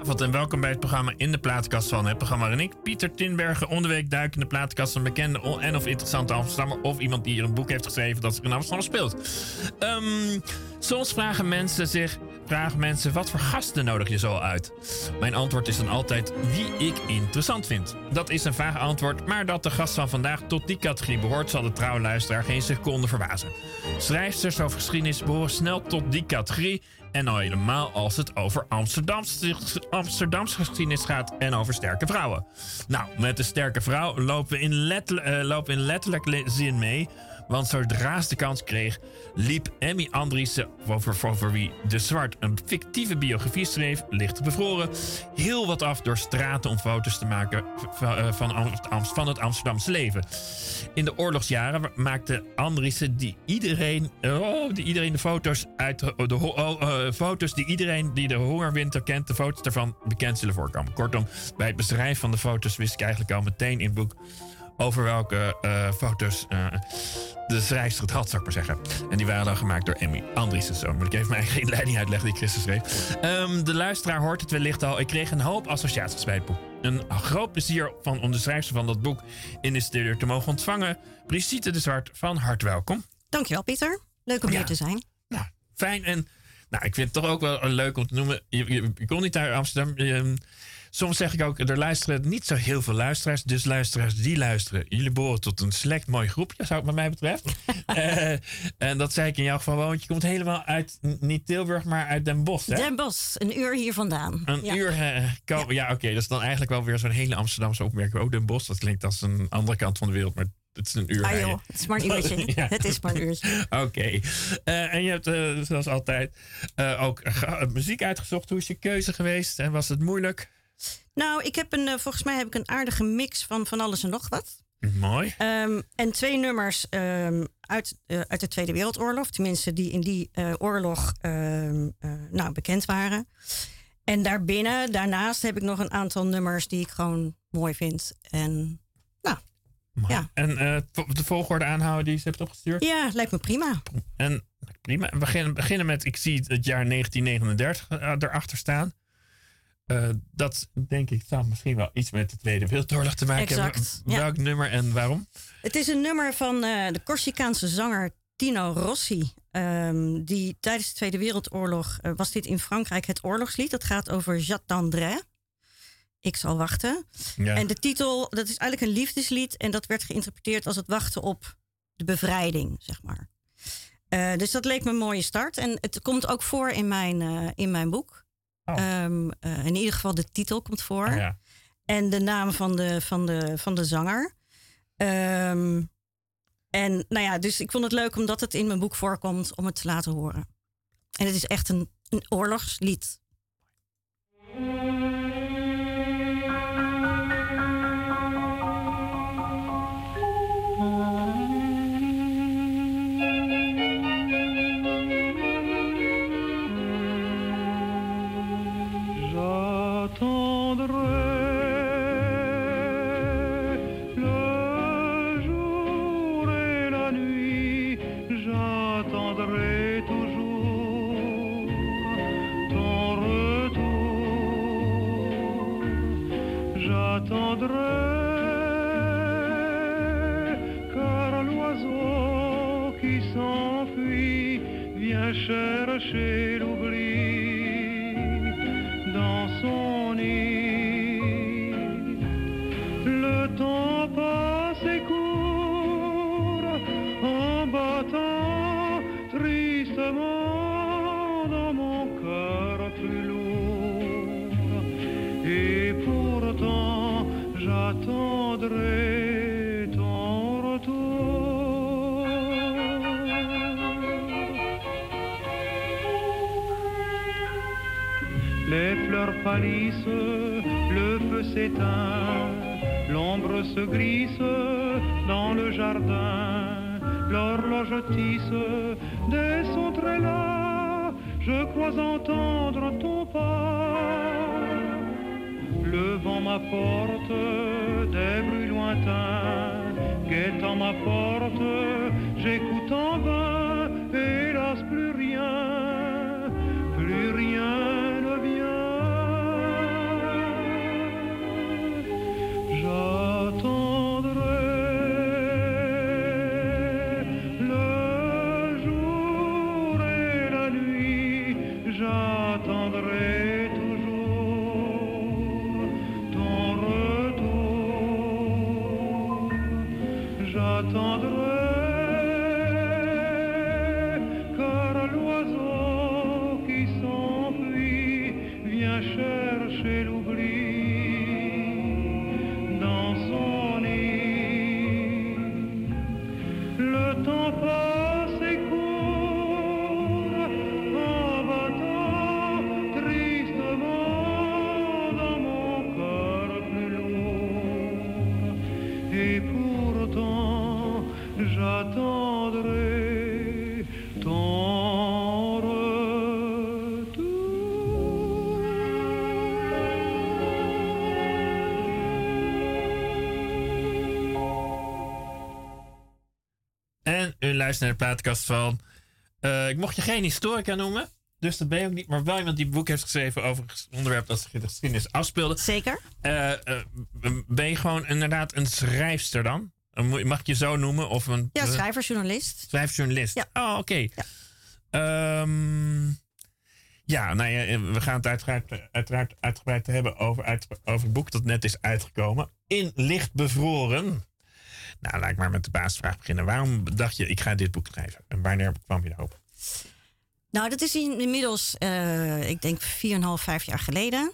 Goedenavond en welkom bij het programma In de Platenkast van. Het programma waarin ik, Pieter Tinbergen, onderweek duik in de platenkast van een bekende en of interessante Amsterdammer of iemand die hier een boek heeft geschreven dat zich in Amsterdam speelt. Soms vragen mensen wat voor gasten nodig je zo uit. Mijn antwoord is dan altijd wie ik interessant vind. Dat is een vaag antwoord, maar dat de gast van vandaag tot die categorie behoort zal de trouwe luisteraar geen seconde verbazen. Schrijfsters over geschiedenis behoren snel tot die categorie. En al helemaal als het over Amsterdamse geschiedenis gaat en over sterke vrouwen. Nou, met de sterke vrouw lopen we in letterlijke zin mee. Want zodra ze de kans kreeg, liep Emmy Andriessen, over wie De Zwart een fictieve biografie schreef, licht bevroren, heel wat af door straten om foto's te maken van het Amsterdamse leven. In de oorlogsjaren maakte Andriessen de foto's die iedereen die de hongerwinter kent, de foto's daarvan bekend zullen voorkomen. Kortom, bij het beschrijven van de foto's wist ik eigenlijk al meteen in het boek over welke foto's de schrijfster het had, zou ik maar zeggen. En die waren dan gemaakt door Emmy Andriessen. Zo moet ik even mijn eigen inleiding uitleggen die Christus schreef. De luisteraar hoort het wellicht al. Ik kreeg een hoop associaties bij het boek. Een groot plezier om de schrijfster van dat boek in de studio te mogen ontvangen. Brigitte de Zwart, van harte welkom. Dankjewel, Pieter. Leuk om hier te zijn. Nou, fijn. En ik vind het toch ook wel leuk om te noemen. Je kon niet naar Amsterdam. Soms zeg ik ook, er luisteren niet zo heel veel luisteraars. Dus luisteraars die luisteren, jullie behoren tot een select mooi groepje, zou het wat mij betreft. En dat zei ik in jouw geval wel, want je komt helemaal uit, niet Tilburg, maar uit Den Bosch. Hè? Den Bosch, een uur hier vandaan. Een uur komen. Ja, oké. Dat is dan eigenlijk wel weer zo'n hele Amsterdamse opmerking. Ook Den Bosch, dat klinkt als een andere kant van de wereld, maar het is een uur. Ah joh, het is maar een uurtje. Ja. Het is maar een uurtje. Oké. En je hebt, zoals altijd, ook muziek uitgezocht. Hoe is je keuze geweest en was het moeilijk? Nou, volgens mij heb ik een aardige mix van alles en nog wat. Mooi. En 2 nummers uit de Tweede Wereldoorlog. Tenminste, die in die oorlog bekend waren. En daarnaast heb ik nog een aantal nummers die ik gewoon mooi vind. En ja. En de volgorde aanhouden die je hebt opgestuurd? Ja, lijkt me prima. En prima. We beginnen met, ik zie het jaar 1939 erachter staan. Dat denk ik zou misschien wel iets met de Tweede Wereldoorlog te maken hebben. Welk nummer en waarom? Het is een nummer van de Corsicaanse zanger Tino Rossi. Die tijdens de Tweede Wereldoorlog was dit in Frankrijk het oorlogslied. Dat gaat over J'attendrai. Ik zal wachten. Ja. En de titel, dat is eigenlijk een liefdeslied. En dat werd geïnterpreteerd als het wachten op de bevrijding, zeg maar. Dus dat leek me een mooie start. En het komt ook voor in mijn boek. Oh. In ieder geval de titel komt voor. Oh, ja. En de naam van de zanger. Dus ik vond het leuk omdat het in mijn boek voorkomt om het te laten horen. En het is echt een oorlogslied. Car l'oiseau qui s'enfuit vient chercher l'oubli dans son nid. Le temps passe et court en battant tristement dans mon cœur plus lourd. Et pourtant j'attendrai ton retour. Les fleurs pâlissent, le feu s'éteint, l'ombre se glisse dans le jardin, l'horloge tisse des sons très las, je crois entendre ton pas. Le vent m'apporte des bruits lointains, guettant ma porte, j'écoute en vain, hélas plus rien ne vient. vient chercher l'oubli dans son nid. Le temps passe et court en battant tristement dans mon corps plus lourd. Et pourtant j'attendrai ton retour. En u luistert naar de plaatkast van... ik mocht je geen historica noemen. Dus dat ben je ook niet. Maar wel iemand die een boek heeft geschreven over het onderwerp dat zich in de geschiedenis afspeelde. Zeker. Ben je gewoon inderdaad een schrijfster dan? Mag ik je zo noemen? Of een, Ja, schrijversjournalist. Schrijversjournalist. Ja. Oh, oké. Ja. Nou ja, we gaan het uiteraard uitgebreid hebben over het boek dat net is uitgekomen. In licht bevroren. Nou, laat ik maar met de basisvraag beginnen. Waarom dacht je, ik ga dit boek schrijven? En wanneer kwam je daarop? Nou, dat is inmiddels, ik denk 4,5, 5 jaar geleden.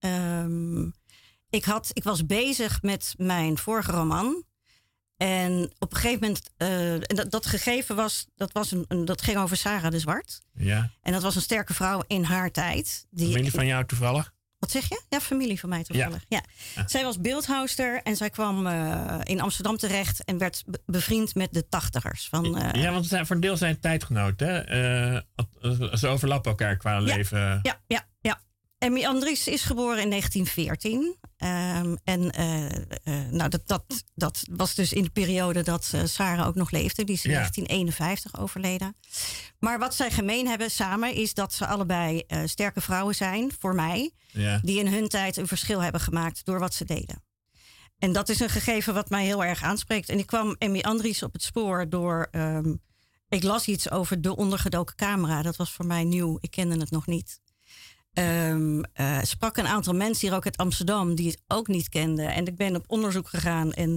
Ik was bezig met mijn vorige roman. En op een gegeven moment, dat gegeven was, dat ging over Sarah de Zwart. Ja. En dat was een sterke vrouw in haar tijd. Familie van jou toevallig? Wat zeg je? Ja, familie van mij toevallig. Ja. Zij was beeldhouwster en zij kwam in Amsterdam terecht en werd bevriend met de 80ers. Ja, want voor een deel zijn tijdgenoten. Ze overlappen elkaar qua leven. Ja. Emmy Andries is geboren in 1914. Dat was dus in de periode dat Sarah ook nog leefde. Die is in 1951 overleden. Maar wat zij gemeen hebben samen is dat ze allebei sterke vrouwen zijn, voor mij. Ja. Die in hun tijd een verschil hebben gemaakt door wat ze deden. En dat is een gegeven wat mij heel erg aanspreekt. En ik kwam Emmy Andries op het spoor door... ik las iets over de ondergedoken camera. Dat was voor mij nieuw. Ik kende het nog niet. Sprak een aantal mensen hier ook uit Amsterdam die het ook niet kenden. En ik ben op onderzoek gegaan. En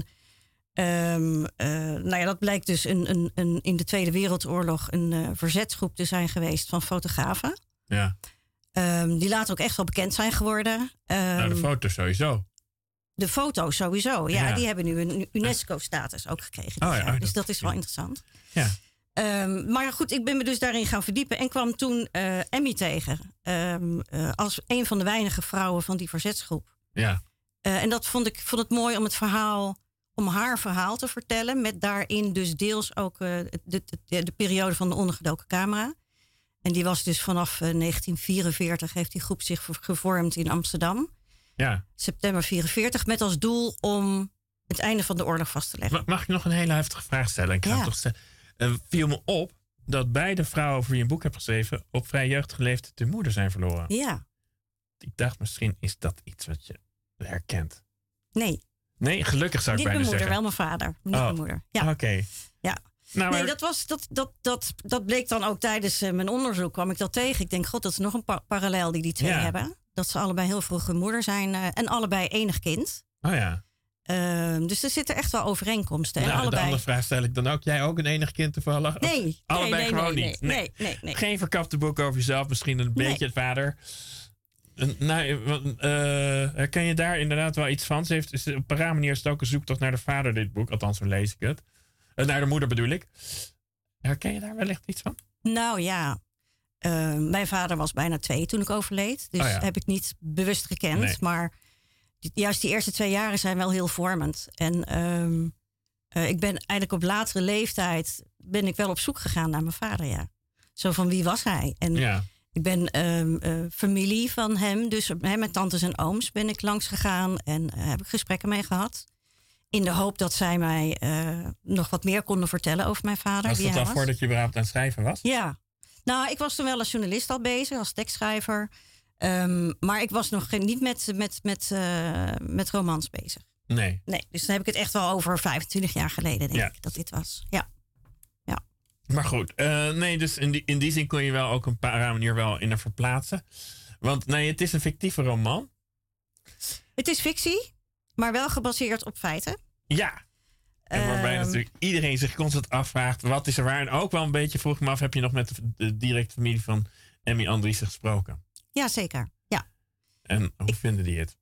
dat blijkt dus in de Tweede Wereldoorlog een verzetsgroep te zijn geweest van fotografen. Ja. Die later ook echt wel bekend zijn geworden. De foto's sowieso. De foto's sowieso, ja. Die hebben nu een UNESCO-status ook gekregen. Dus dat is wel interessant. Ja. Maar goed, ik ben me dus daarin gaan verdiepen en kwam toen Emmy tegen. Als een van de weinige vrouwen van die verzetsgroep. Ja. En dat vond het mooi om haar verhaal te vertellen. Met daarin dus deels ook de periode van de ondergedoken camera. En die was dus vanaf 1944 heeft die groep zich gevormd in Amsterdam. Ja. September 44 met als doel om het einde van de oorlog vast te leggen. Mag ik nog een hele heftige vraag stellen? Ik ga toch stellen. Viel me op dat beide vrouwen voor wie je een boek hebt geschreven op vrij jeugdige leeftijd de moeder zijn verloren. Ja. Ik dacht, misschien is dat iets wat je herkent. Nee. Nee, gelukkig zou ik bijna zeggen. Niet mijn moeder, wel mijn vader. Niet mijn moeder. Ja. Oké. Ja. Nou, nee, dat bleek dan ook tijdens mijn onderzoek, kwam ik dat tegen. Ik denk, god, dat is nog een parallel die twee hebben. Dat ze allebei heel vroeg hun moeder zijn en allebei enig kind. Oh ja. Dus er zitten echt wel overeenkomsten. Nou, en allebei... De andere vraag stel ik dan ook. Jij ook een enig kind toevallig? Nee. Allebei gewoon niet? Nee. Geen verkapte boek over jezelf. Misschien een beetje het vader. Herken je daar inderdaad wel iets van? Op een rare manier is het ook een zoektocht naar de vader, dit boek. Althans, zo lees ik het. Naar de moeder bedoel ik. Herken je daar wellicht iets van? Nou ja. Mijn vader was bijna 2 toen ik overleed. Dus heb ik niet bewust gekend. Nee. Maar juist die eerste 2 jaren zijn wel heel vormend. En ik ben eigenlijk op latere leeftijd ben ik wel op zoek gegaan naar mijn vader, ja. Zo van, wie was hij? En ik ben familie van hem. Dus met tantes en ooms ben ik langs gegaan. En heb ik gesprekken mee gehad. In de hoop dat zij mij nog wat meer konden vertellen over mijn vader. Was dat al voordat je überhaupt aan het schrijven was? Ja. Nou, ik was toen wel als journalist al bezig, als tekstschrijver. Maar ik was nog niet met romans bezig. Nee. Dus dan heb ik het echt wel over 25 jaar geleden, denk ik, dat dit was. Ja. Maar goed, dus in die zin kon je wel ook een paar manier wel in er verplaatsen. Want het is een fictieve roman. Het is fictie, maar wel gebaseerd op feiten. Ja. En waarbij natuurlijk iedereen zich constant afvraagt, wat is er waar? En ook wel een beetje vroeg me af, heb je nog met de directe familie van Emmy Andriessen gesproken? Ja, zeker. Ja. En hoe vinden die het?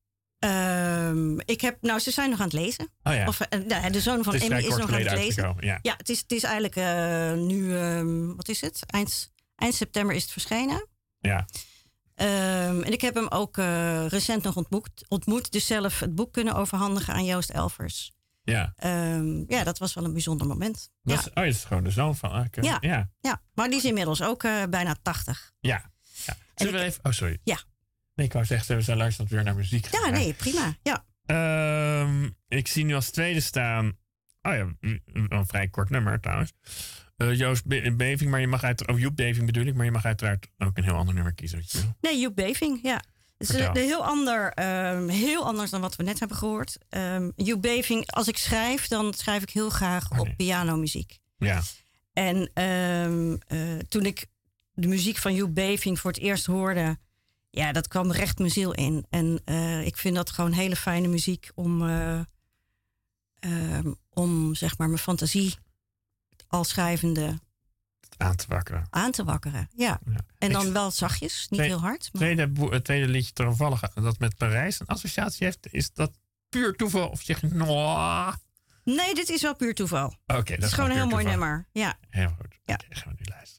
Ze zijn nog aan het lezen. Oh ja. Of, de zoon van Het is Emmy vrij is kort nog aan het geleden lezen. uitgekomen. Ja. Ja, het is eigenlijk nu, wat is het? Eind september is het verschenen. Ja. En ik heb hem ook recent nog ontmoet. Dus zelf het boek kunnen overhandigen aan Joost Elvers. Ja. Dat was wel een bijzonder moment. Dat is gewoon de zoon van... Ja, maar die is inmiddels ook bijna 80. Ja. Zullen we even... Oh, sorry. Ja. Nee, ik wou zeggen, we zijn luisteren weer naar muziek. Ja, nee, prima. Ja. Ik zie nu als tweede staan... Oh ja, een vrij kort nummer trouwens. Joost Beving, maar je mag uiteraard... Joep Beving bedoel ik, maar je mag uiteraard ook een heel ander nummer kiezen. Wat je wil. Nee, Joep Beving, ja. Het is heel anders dan wat we net hebben gehoord. Joep Beving, als ik schrijf, dan schrijf ik heel graag op pianomuziek. Ja. En toen ik de muziek van Joep Beving voor het eerst hoorde... Ja, dat kwam recht mijn ziel in. En ik vind dat gewoon hele fijne muziek om zeg maar mijn fantasie al schrijvende aan te wakkeren. Ja. En dan wel zachtjes, niet heel hard. Maar... Het tweede liedje toevallig dat met Parijs een associatie heeft. Is dat puur toeval of zeg je no? Nee, dit is wel puur toeval. Oké, het is gewoon een heel mooi nummer. Ja. Heel goed. Ja. Oké, gaan we nu luisteren.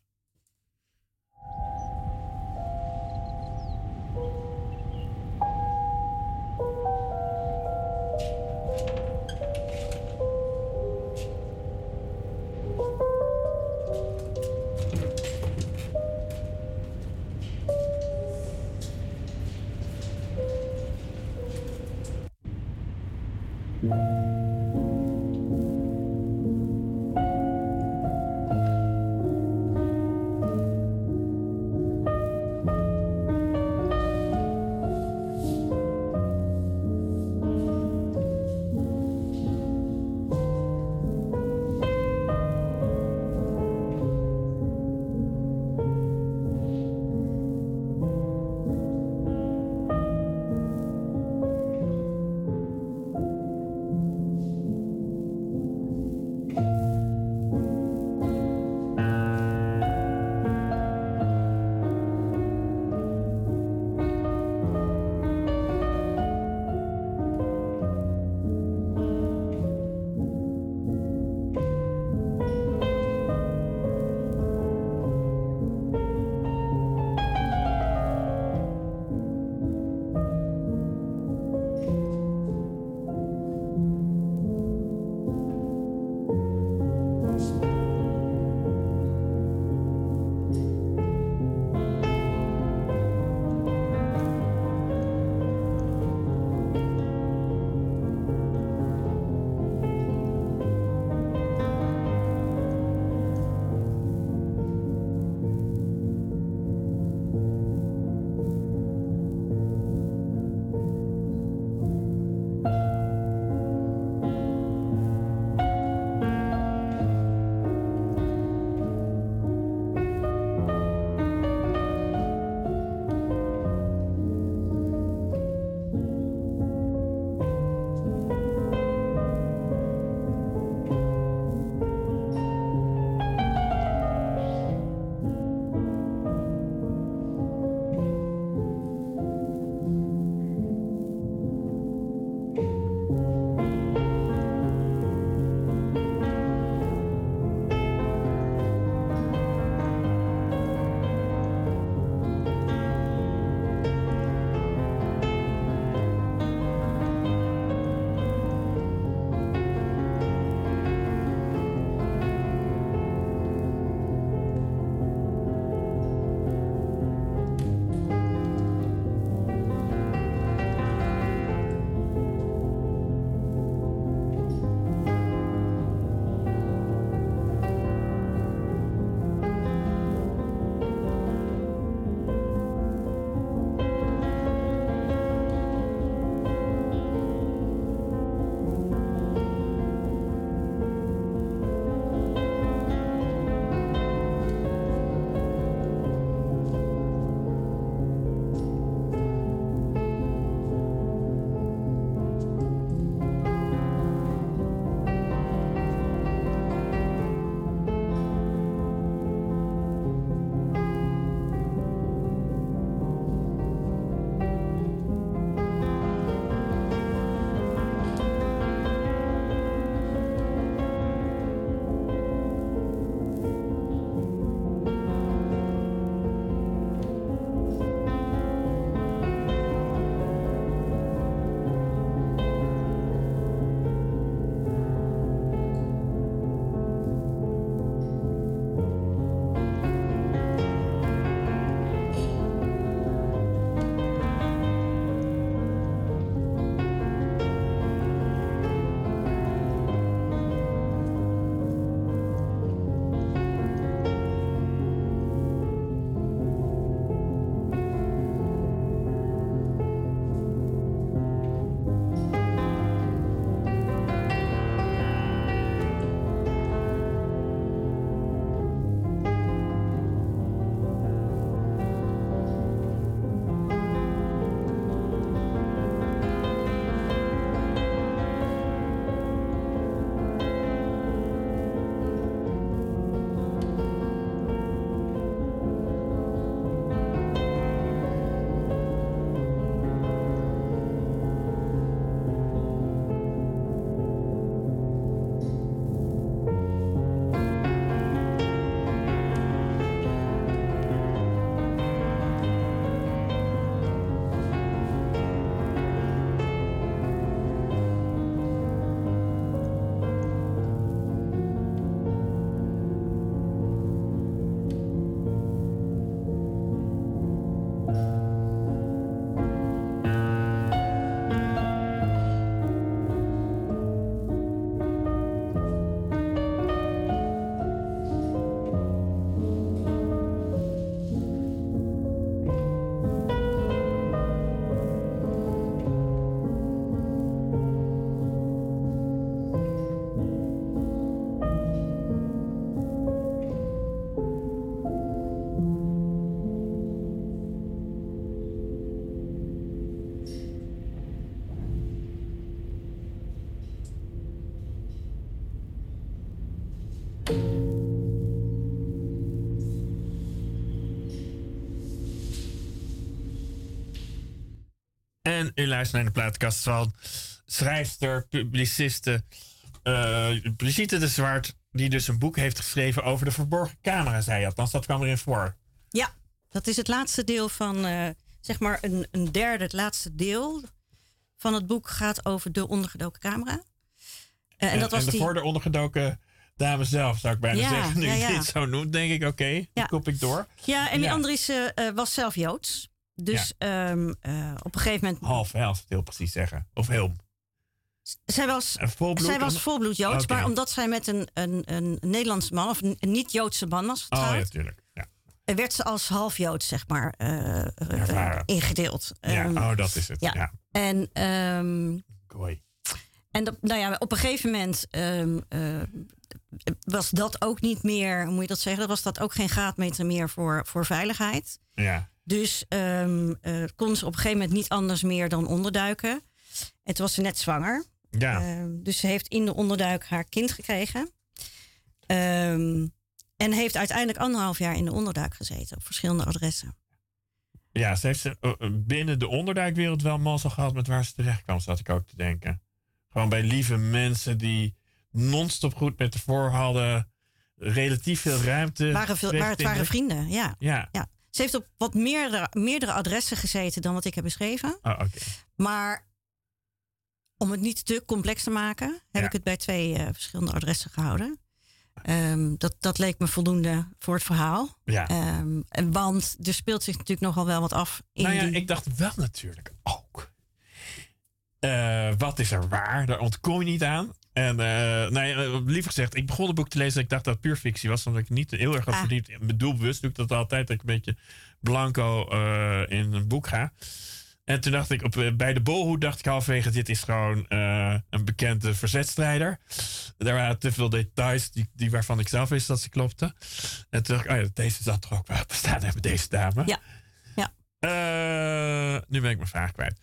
En u luistert naar de plaatkast van schrijfster, publiciste Brigitte de Zwart, die dus een boek heeft geschreven over de verborgen camera, zei je. Althans, dat kwam erin voor. Ja, dat is het laatste deel van, zeg maar een derde, het laatste deel van het boek gaat over de ondergedoken camera. En dat was de voor de ondergedoken dame zelf, zou ik bijna zeggen. Nu je dit zo noemt, denk ik, oké, die kop ik door. Ja, en die Andriessen was zelf Joods. Dus op een gegeven moment... Half, als ik het heel precies zeggen. Of heel... Zij was volbloed Joods, Okay. maar omdat zij met een Nederlandse man, of een niet-Joodse man was getrouwd... Oh ja, tuurlijk. Ja. Werd ze als half Joods, zeg maar, ingedeeld. Dat is het. Ja. En... Gooi. En op een gegeven moment was dat ook niet meer, hoe moet je dat zeggen? Dat was dat ook geen graadmeter meer voor veiligheid. Ja. Dus kon ze op een gegeven moment niet anders meer dan onderduiken. En toen was ze net zwanger. Ja. Dus ze heeft in de onderduik haar kind gekregen. En heeft uiteindelijk 1,5 jaar in de onderduik gezeten op verschillende adressen. Ja, ze heeft binnen de onderduikwereld wel mazzel gehad met waar ze terecht kwam, zat ik ook te denken. Gewoon bij lieve mensen die non-stop goed met tevoren hadden. Relatief veel ruimte. Het waren vrienden, ja. Ja. Ze heeft op wat meerdere adressen gezeten dan wat ik heb beschreven. Oh, okay. Maar om het niet te complex te maken, heb ik het bij 2 verschillende adressen gehouden. Dat leek me voldoende voor het verhaal. Ja. Want er speelt zich natuurlijk nogal wel wat af. Ik dacht wel natuurlijk ook. Wat is er waar? Daar ontkom je niet aan. En liever gezegd, ik begon het boek te lezen en ik dacht dat het puur fictie was. Omdat ik niet heel erg had verdiept. Ik bedoel, bewust doe ik dat altijd. Dat ik een beetje blanco in een boek ga. En toen dacht ik, bij de bolhoed dacht ik halverwege, dit is gewoon een bekende verzetstrijder. Er waren te veel details die waarvan ik zelf wist dat ze klopten. En toen dacht ik, deze zat toch ook wel bestaan hebben, deze dame. Ja. Nu ben ik mijn vraag kwijt.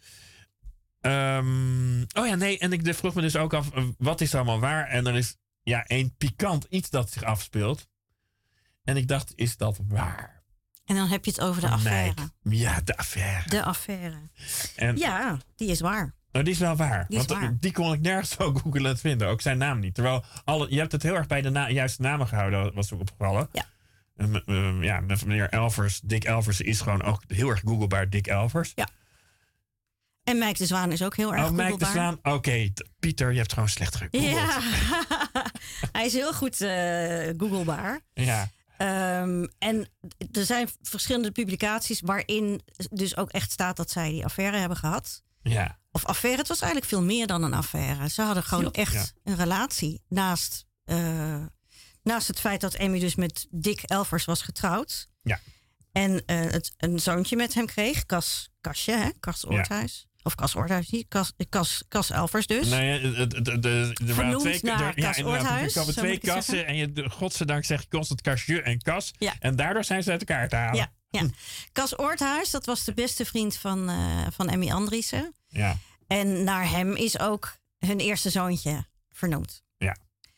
En ik vroeg me dus ook af, wat is er allemaal waar? En er is één pikant iets dat zich afspeelt. En ik dacht, is dat waar? En dan heb je het over de affaire. Ja, de affaire. De affaire. En, ja, die is waar. Die is wel waar. Die kon ik nergens zo googelend vinden. Ook zijn naam niet. Terwijl je hebt het heel erg bij de juiste namen gehouden, was ook opgevallen. Ja. Met meneer Elvers. Dick Elvers is gewoon ook heel erg googlebaar. Dick Elvers. Ja. En Mike de Zwaan is ook heel erg googlebaar. Mike de Zwaan. Oké, Pieter, je hebt gewoon slecht gegoogeld. Ja. Hij is heel goed googlebaar. Ja. En er zijn verschillende publicaties waarin dus ook echt staat dat zij die affaire hebben gehad. Ja. Of affaire, het was eigenlijk veel meer dan een affaire. Ze hadden gewoon echt een relatie. Naast het feit dat Emmy dus met Dick Elvers was getrouwd. Ja. En een zoontje met hem kreeg. Cas Oorthuis. Of Cas Oorthuis niet. Cas Elvers dus. Nee, er waren twee Cas kassen. En godzijdank zeg je constant Casje en Cas. Ja. En daardoor zijn ze uit elkaar te halen. Ja. Cas Oorthuis, dat was de beste vriend van Emmy Andriessen. Ja. En naar hem is ook hun eerste zoontje vernoemd. Ja.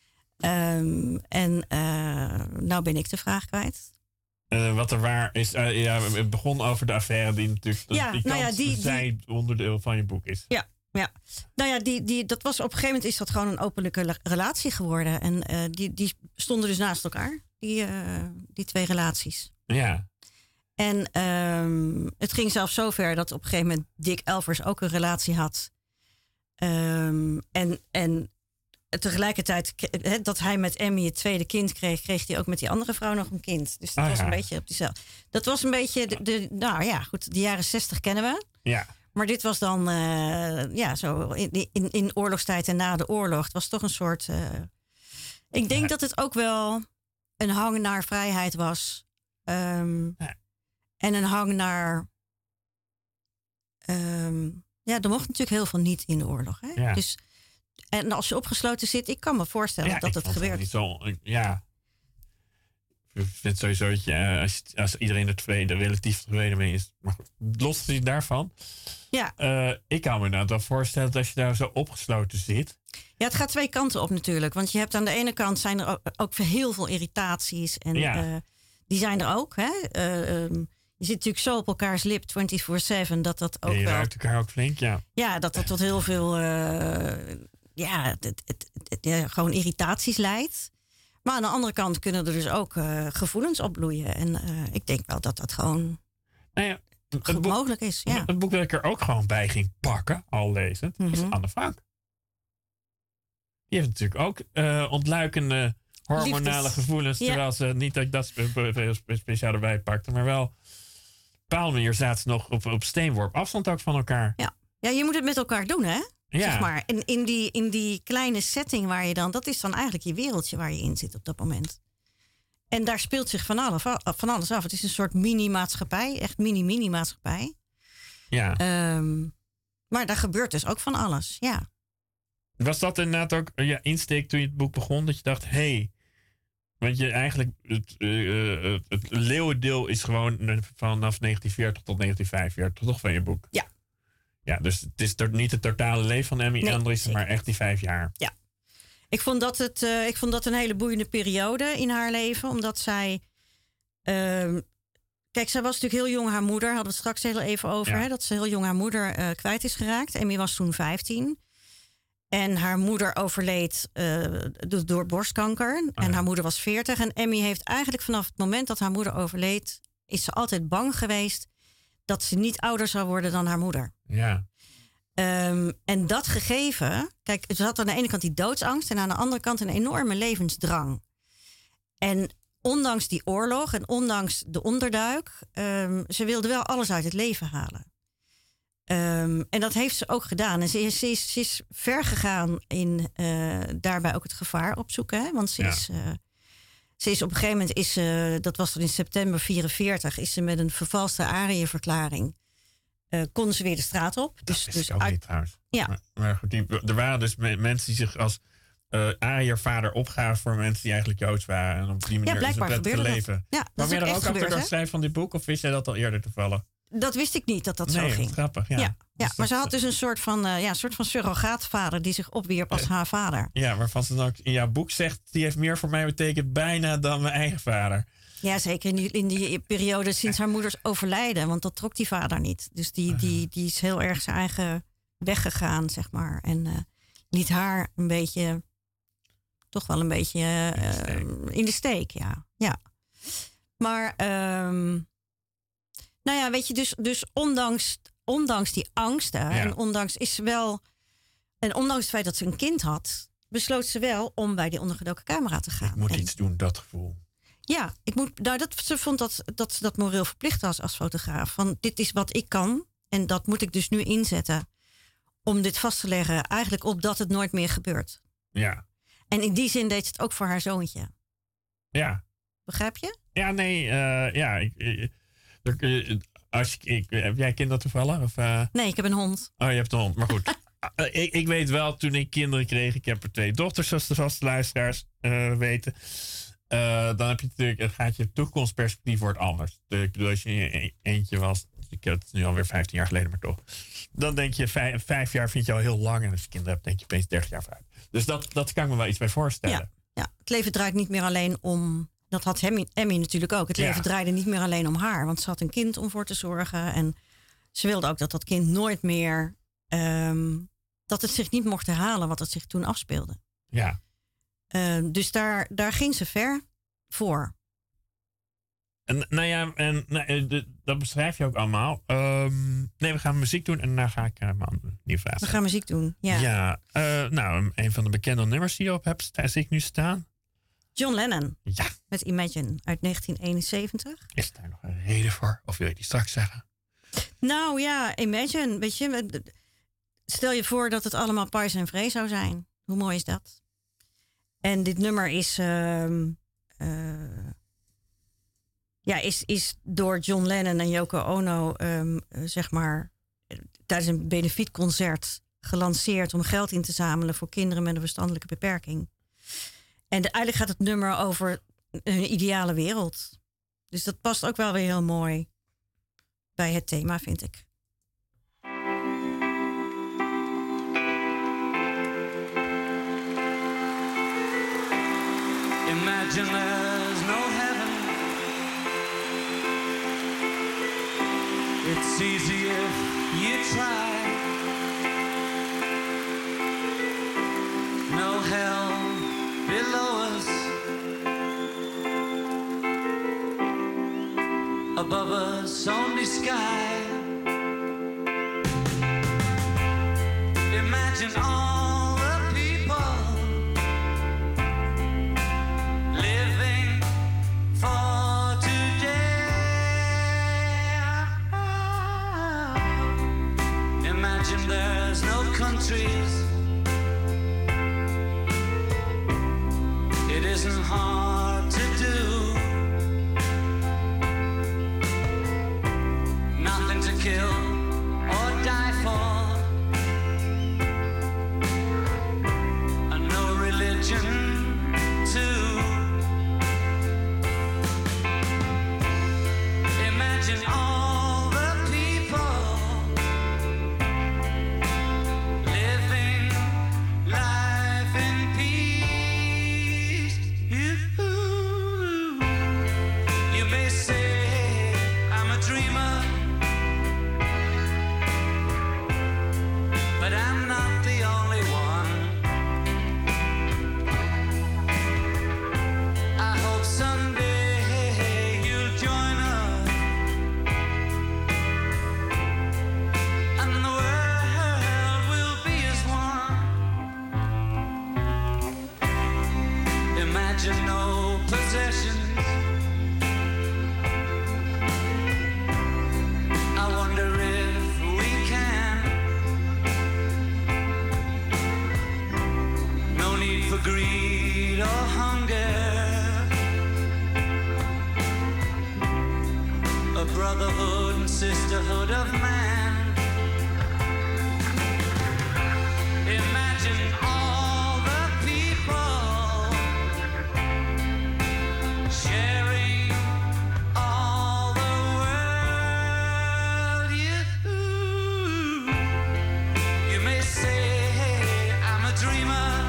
Nou ben ik de vraag kwijt. Wat er waar is, het begon over de affaire die natuurlijk die onderdeel van je boek is. Ja. Nou ja, dat was op een gegeven moment is dat gewoon een openlijke relatie geworden. En die stonden dus naast elkaar, die 2 relaties. Ja. En het ging zelfs zover dat op een gegeven moment Dick Elvers ook een relatie had. En tegelijkertijd dat hij met Emmy het tweede kind kreeg hij ook met die andere vrouw nog een kind. Dus dat was een beetje op diezelfde. Dat was een beetje de jaren 60 kennen we. Ja. Maar dit was dan zo in oorlogstijd en na de oorlog. Het was toch een soort. Ik denk dat het ook wel een hang naar vrijheid was. En een hang naar. Er mocht natuurlijk heel veel niet in de oorlog. Hè? Ja. Dus, en als je opgesloten zit, ik kan me voorstellen dat het gebeurt. Niet zo, ik vind sowieso dat als iedereen er relatief tevreden mee is. Maar los daarvan. Ja. Ik kan me nou wel voorstellen dat als je daar zo opgesloten zit. Ja, het gaat 2 kanten op natuurlijk. Want je hebt aan de ene kant zijn er ook heel veel irritaties. En die zijn er ook. Hè? je zit natuurlijk zo op elkaars lip 24/7 dat dat ook En je wel... ruikt elkaar ook flink, ja. Ja, dat tot heel veel gewoon irritaties leidt. Maar aan de andere kant kunnen er dus ook gevoelens opbloeien. En ik denk wel dat dat gewoon Nou ja, goed mogelijk is. Ja. Het boek dat ik er ook gewoon bij ging pakken, al lezend, is Mhm. Anne Frank. Die heeft natuurlijk ook ontluikende hormonale Liefdes. gevoelens. Ja. Terwijl ze, niet dat ik dat speciaal erbij pakte, maar wel... Op een bepaalde manier zaten ze nog op steenworp afstand ook van elkaar. Ja, je moet het met elkaar doen, hè? Ja. Zeg maar. En in die kleine setting waar je dan... Dat is dan eigenlijk je wereldje waar je in zit op dat moment. En daar speelt zich van alles af. Het is een soort mini-maatschappij. Echt mini-maatschappij. Ja. Maar daar gebeurt dus ook van alles, ja. Was dat inderdaad ook je insteek toen je het boek begon? Dat je dacht, want je eigenlijk... Het leeuwendeel is gewoon vanaf 1940 tot 1945 toch van je boek? Ja. Ja, dus het is niet het totale leven van Emmy Andriessen, maar echt die 5 jaar. Ja. Ik vond dat een hele boeiende periode in haar leven. Omdat zij... kijk, zij was natuurlijk heel jong haar moeder. Hadden we het straks heel even over. Ja. Hè, dat ze heel jong haar moeder kwijt is geraakt. Emmy was toen 15. En haar moeder overleed door borstkanker. En haar moeder was 40. En Emmy heeft eigenlijk vanaf het moment dat haar moeder overleed... is ze altijd bang geweest dat ze niet ouder zou worden dan haar moeder. Ja. En dat gegeven... Kijk, ze had aan de ene kant die doodsangst... en aan de andere kant een enorme levensdrang. En ondanks die oorlog en ondanks de onderduik... ze wilde wel alles uit het leven halen. En dat heeft ze ook gedaan. En ze is ver gegaan in daarbij ook het gevaar opzoeken. Hè? Want ze is op een gegeven moment... dat was dan in september 1944... is ze met een vervalste ARIA-verklaring... kon ze weer de straat op. Dat wist ik ook niet trouwens. Ja. Maar goed, er waren dus mensen die zich als ARIA-vader opgaven... voor mensen die eigenlijk Joods waren. En op die manier blijkbaar is het gebeurde leven. dat. Ja, Maar dat ben is je er ook ook echt achter gebeurd, door hè? het schrijven van dit boek? Of wist jij dat al eerder toevallig? Dat wist ik niet dat zo ging. Grappig, ja. Ja, Dus maar ze had dus een soort van surrogaatvader... die zich opwierp als haar vader. Ja, waarvan ze dan ook in jouw boek zegt... die heeft meer voor mij betekend bijna dan mijn eigen vader. Ja, zeker in die periode sinds haar moeders overlijden. Want dat trok die vader niet. Dus die is heel erg zijn eigen weg gegaan, zeg maar. En liet haar een beetje... toch wel een beetje in de steek, ja. Maar, nou ja, weet je, dus ondanks die angsten... en ondanks het feit dat ze een kind had... besloot ze wel om bij die ondergedoken camera te gaan. Ik moet iets doen, dat gevoel. Ja, ze vond dat ze dat moreel verplicht was als fotograaf. Van dit is wat ik kan en dat moet ik dus nu inzetten... om dit vast te leggen, eigenlijk opdat het nooit meer gebeurt. Ja. En in die zin deed ze het ook voor haar zoontje. Ja. Begrijp je? Ja, nee, heb jij kinderen toevallig? Of, Nee, ik heb een hond. Oh, je hebt een hond, maar goed. Ik weet wel, toen ik kinderen kreeg... ik heb er 2 dochters, zoals de vaste luisteraars weten... dan heb je natuurlijk, gaat je toekomstperspectief wordt anders. Ik bedoel, als je eentje was... ik heb het nu alweer 15 jaar geleden, maar toch... dan denk je, 5 jaar vind je al heel lang... en als je kinderen hebt, denk je opeens 30 jaar vooruit. Dus dat kan ik me wel iets bij voorstellen. Ja, het leven draait niet meer alleen om... Dat had Emmy natuurlijk ook. Het leven draaide niet meer alleen om haar. Want ze had een kind om voor te zorgen. En ze wilde ook dat kind nooit meer... dat het zich niet mocht herhalen wat het zich toen afspeelde. Ja. Dus daar ging ze ver voor. Dat beschrijf je ook allemaal. Nee, we gaan muziek doen en daarna ga ik een nieuwe vraag. We gaan muziek doen, ja. Een van de bekende nummers die je op hebt, zie ik nu staan. John Lennon. Ja. Met Imagine uit 1971. Is daar nog een reden voor? Of wil je die straks zeggen? Nou ja, Imagine, weet je... Stel je voor dat het allemaal pais en vree zou zijn. Hoe mooi is dat? En dit nummer is door John Lennon en Yoko Ono... zeg maar tijdens een benefietconcert gelanceerd... om geld in te zamelen voor kinderen met een verstandelijke beperking. En eigenlijk gaat het nummer over een ideale wereld. Dus dat past ook wel weer heel mooi bij het thema, vind ik. Imagine there's no heaven. easy if you try. No hell below us, above us only sky. Imagine all the people living for today. Imagine there's no countries. It isn't hard to do. Nothing to kill or die for. And no religion too. Imagine all the people living life in peace. You may say I'm a dreamer, but I'm not the only one. I hope someday you'll join us, and the world will be as one. Imagine no possessions. I wonder if we can. No need for greed or hunger. A brotherhood and sisterhood of man. Imagine all the people sharing all the world. You may say I'm a dreamer,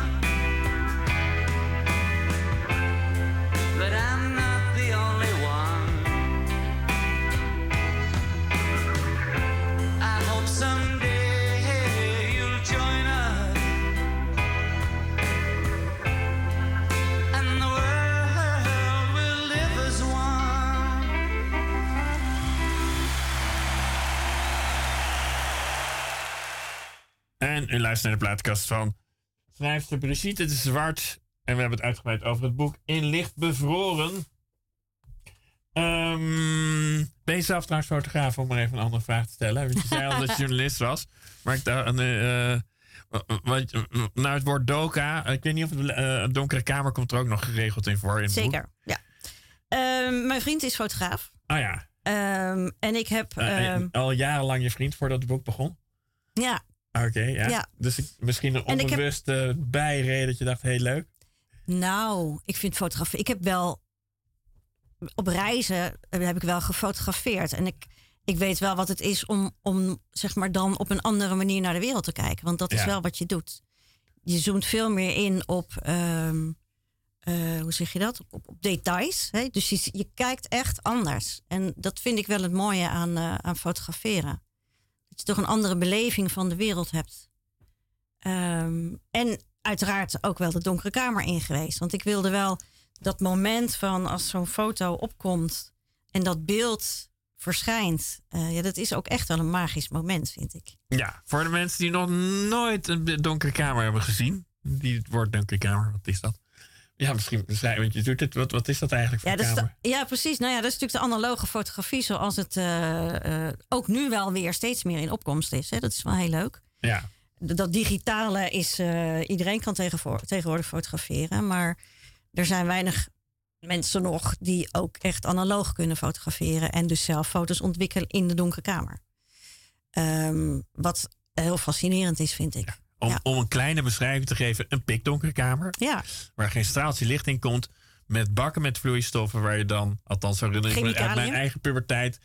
but I'm not the only one. I hope someday you'll join us, and the world will live as one. En u luistert naar de plaatkast van schrijfster Brigitte de Zwart. En we hebben het uitgebreid over het boek In Licht Bevroren. Ben je zelf trouwens fotograaf, om maar even een andere vraag te stellen? Want je zei al dat je journalist was. Maar ik dacht, nou het woord doka, ik weet niet of het donkere kamer komt er ook nog geregeld in voor in het boek. Zeker, ja. Mijn vriend is fotograaf. Ah ja. En ik heb... al jarenlang je vriend voordat het boek begon? ja, Oké, ja. Ja. Dus misschien een En ik heb- onbewuste bijreden dat je dacht, heel leuk. nou, ik vind fotografie... Ik heb wel... Op reizen heb ik wel gefotografeerd. En ik weet wel wat het is om zeg maar dan op een andere manier naar de wereld te kijken. Want dat is Ja. wel wat je doet. Je zoomt veel meer in op... hoe zeg je dat? Op details. Hè? Dus je kijkt echt anders. En dat vind ik wel het mooie aan fotograferen. Dat je toch een andere beleving van de wereld hebt. En uiteraard ook wel de donkere kamer in geweest. Want ik wilde wel dat moment van als zo'n foto opkomt en dat beeld verschijnt. Ja, dat is ook echt wel een magisch moment, vind ik. Ja, voor de mensen die nog nooit een donkere kamer hebben gezien. Die het woord donkere kamer, wat is dat? Ja, misschien, want je doet het, wat is dat eigenlijk voor Ja, dat is kamer? ja, precies. Nou ja, dat is natuurlijk de analoge fotografie zoals het ook nu wel weer steeds meer in opkomst is. Hè? Dat is wel heel leuk. Ja, Dat digitale is... iedereen kan tegenwoordig fotograferen. Maar er zijn weinig mensen nog die ook echt analoog kunnen fotograferen. En dus zelf foto's ontwikkelen in de donkere kamer. Wat heel fascinerend is, vind ik. om een kleine beschrijving te geven. Een pikdonkere kamer. Ja, Waar geen straaltje licht in komt. Met bakken met vloeistoffen. Waar je dan, althans zo herinner ik me uit Chemicaliën. mijn eigen puberteit.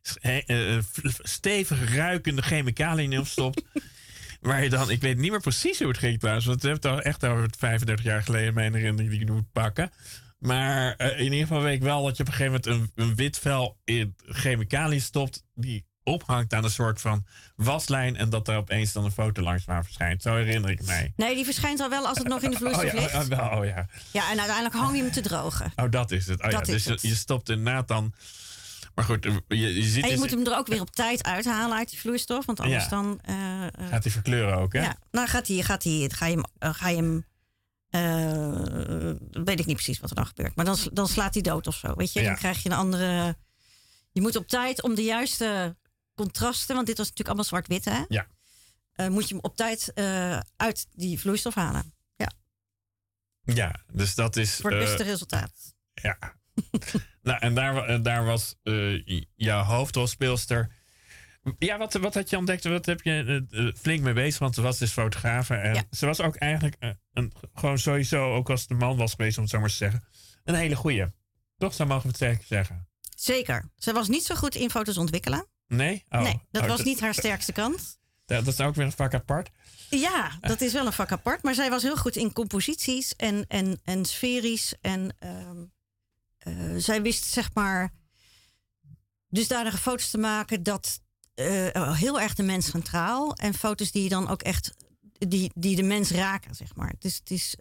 Stevig ruikende chemicaliën in stopt. Waar je dan, ik weet niet meer precies hoe het ging trouwens. Want het heeft al echt over 35 jaar geleden mijn herinnering die ik moet pakken. Maar in ieder geval weet ik wel dat je op een gegeven moment een wit vel in chemicaliën stopt. Die ophangt aan een soort van waslijn en dat er opeens dan een foto langs waar verschijnt. Zo herinner ik mij. Nee, die verschijnt al wel als het nog in de vloeistof ligt. Ja. Ja, en uiteindelijk hang je hem te drogen. Oh, dat is het. Dat is dus het. je stopt inderdaad dan... Maar goed, je ziet... En je dus- moet hem er ook weer op tijd uithalen uit die vloeistof. Want anders Ja. dan... Gaat hij verkleuren ook, hè? ja, dan ga je hem... weet ik niet precies wat er dan gebeurt. Maar dan slaat hij dood of zo. Weet je, Ja. dan krijg je een andere... Je moet op tijd om de juiste contrasten... Want dit was natuurlijk allemaal zwart-wit, hè? Ja. Moet je hem op tijd uit die vloeistof halen. Ja, Ja, dus dat is... voor het beste resultaat. Ja. Nou, en daar was jouw hoofdrolspeelster. Ja, wat had je ontdekt? Wat heb je flink mee bezig? Want ze was dus fotografe. En Ja. ze was ook eigenlijk gewoon sowieso, ook als de man was geweest, om het zo maar te zeggen, een hele goeie. Toch, zo mogen we het zeker zeggen. Zeker. Ze was niet zo goed in foto's ontwikkelen. Nee? Oh. Nee, dat Oh, was niet haar sterkste kant. Dat is ook weer een vak apart. Ja, dat is wel een vak apart. Maar zij was heel goed in composities en sferisch. En zij wist, zeg maar, dusdanige foto's te maken dat heel erg de mens centraal. En foto's die dan ook echt, die de mens raken, zeg maar. Het is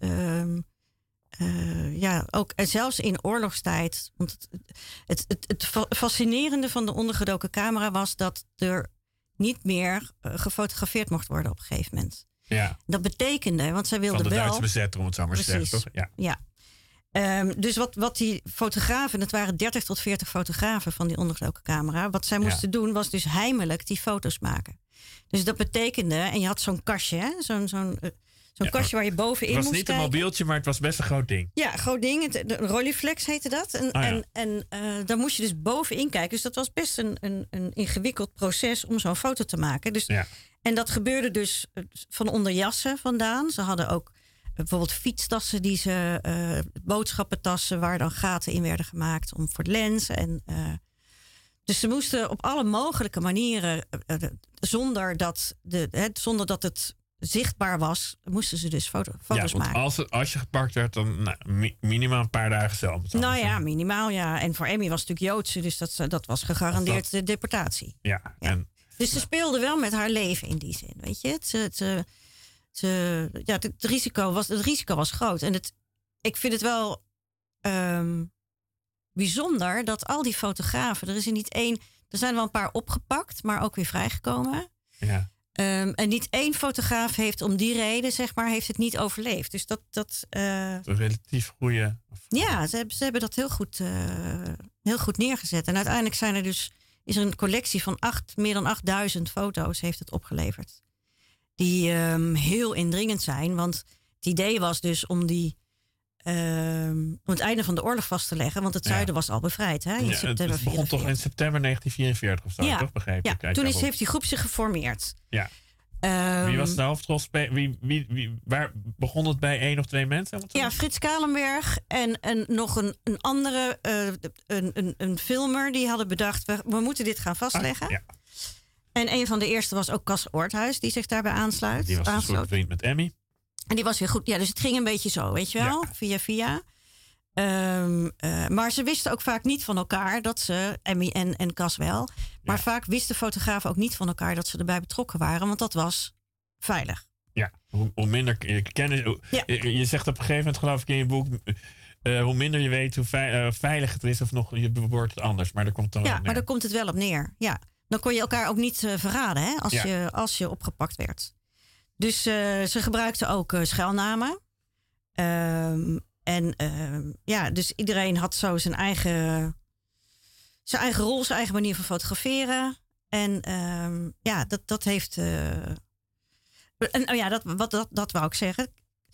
ja, ook zelfs in oorlogstijd. Want het fascinerende van de ondergedoken camera was dat er niet meer gefotografeerd mocht worden op een gegeven moment. Ja, Dat betekende, want zij wilde van de wel... Duitse bezetter, om het zo maar te zeggen, Precies. toch? Ja. Ja. Dus wat die fotografen, dat waren 30 tot 40 fotografen van die ondergedoken camera. Wat zij moesten doen was dus heimelijk die foto's maken. Dus dat betekende, en je had zo'n kastje, hè? Zo'n kastje waar je bovenin Het was moest niet een kijken. mobieltje, maar het was best een groot ding. Ja, groot ding. De Rolleiflex heette dat. En daar moest je dus bovenin kijken. Dus dat was best een ingewikkeld proces om zo'n foto te maken. Dus, Ja. En dat gebeurde dus van onder jassen vandaan. Ze hadden ook bijvoorbeeld fietstassen, boodschappentassen waar dan gaten in werden gemaakt om voor de lens. Dus ze moesten op alle mogelijke manieren, zonder dat het zichtbaar was, moesten ze dus foto's Want maken. als je gepakt werd, dan minimaal een paar dagen zelf. Nou ja, minimaal ja. En voor Emmy was het natuurlijk Joodse, dus dat was gegarandeerd de deportatie. Ja, Ja. en Dus ze speelde wel met haar leven in die zin, weet je. Het risico was groot. En ik vind het wel bijzonder dat al die fotografen, er zijn wel een paar opgepakt, maar ook weer vrijgekomen. ja. En niet één fotograaf heeft om die reden, zeg maar, heeft het niet overleefd. Dus Een relatief goede. ja, ze hebben dat heel goed neergezet. En uiteindelijk is er een collectie van meer dan 8000 foto's heeft het opgeleverd. Die heel indringend zijn. Want het idee was dus om het einde van de oorlog vast te leggen. Want het zuiden was al bevrijd. Hè, in september het begon toch in september 1944 of zo, Ja. toch? Begreep Ja, ik? toen heeft die groep zich geformeerd. Ja. Wie was de hoofdrolspeler? Waar begon het bij 1 of 2 mensen? Ja, Frits Kalenberg en nog een andere, een filmer, die hadden bedacht, we moeten dit gaan vastleggen. Ja. En een van de eerste was ook Cas Oorthuis, die zich daarbij aansluit. Die was dus goed vriend met Emmy. En die was weer goed. Ja, dus het ging een beetje zo, weet je wel, via. Maar ze wisten ook vaak niet van elkaar dat ze, Emmy en Cas wel, maar vaak wisten fotografen ook niet van elkaar dat ze erbij betrokken waren, want dat was veilig. Ja, hoe minder kennis. Je zegt op een gegeven moment, geloof ik in je boek, hoe minder je weet, hoe veilig het is, of nog je bewoordt het anders. Maar daar komt dan maar daar komt het wel op neer. Ja. Dan kon je elkaar ook niet verraden, hè, als je opgepakt werd. Dus ze gebruikten ook schuilnamen. Dus iedereen had zo zijn eigen rol, zijn eigen manier van fotograferen. En dat heeft... dat wou ik zeggen.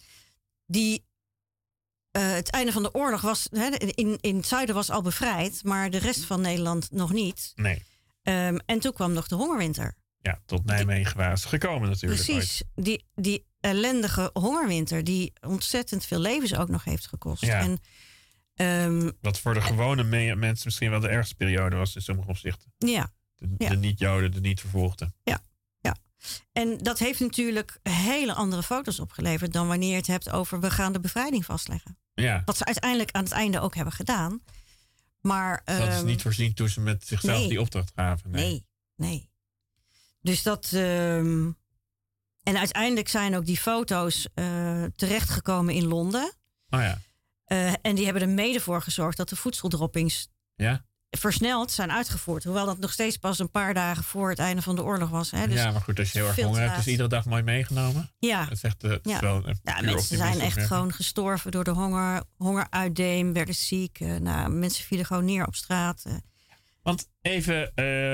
Het einde van de oorlog was... in het zuiden was al bevrijd, maar de rest van Nederland nog niet. Nee. En toen kwam nog de hongerwinter. Ja, tot Nijmegen waren ze gekomen natuurlijk. Precies. Die ellendige hongerwinter die ontzettend veel levens ook nog heeft gekost. Ja. En, wat voor de gewone mensen misschien wel de ergste periode was in sommige opzichten. Ja. De niet-Joden, de niet-vervolgden. Ja. En dat heeft natuurlijk hele andere foto's opgeleverd dan wanneer je het hebt over we gaan de bevrijding vastleggen. Ja. Wat ze uiteindelijk aan het einde ook hebben gedaan. Maar dat is niet voorzien toen ze met zichzelf die opdracht gaven. Nee. Nee. Dus dat... en uiteindelijk zijn ook die foto's terechtgekomen in Londen. Oh ja. En die hebben er mede voor gezorgd dat de voedseldroppings versneld zijn uitgevoerd. Hoewel dat nog steeds pas een paar dagen voor het einde van de oorlog was. Hè? Dus ja, maar goed, als je heel erg honger hebt, is iedere dag mooi meegenomen. Ja. Dat is echt, mensen zijn echt gewoon gestorven door de honger. Hongeruitdeem, werden ziek. Mensen vielen gewoon neer op straat. Want even,